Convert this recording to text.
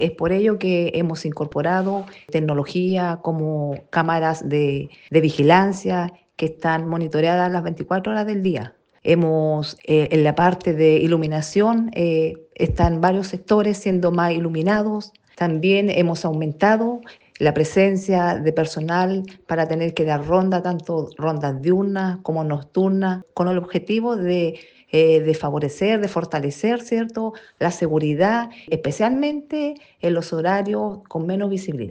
Es por ello que hemos incorporado tecnología como cámaras de vigilancia que están monitoreadas las 24 horas del día. En la parte de iluminación, están varios sectores siendo más iluminados. También hemos aumentado la presencia de personal para tener que dar ronda, tanto rondas diurnas como nocturnas, con el objetivo de favorecer, de fortalecer, ¿cierto?, la seguridad, especialmente en los horarios con menos visibilidad.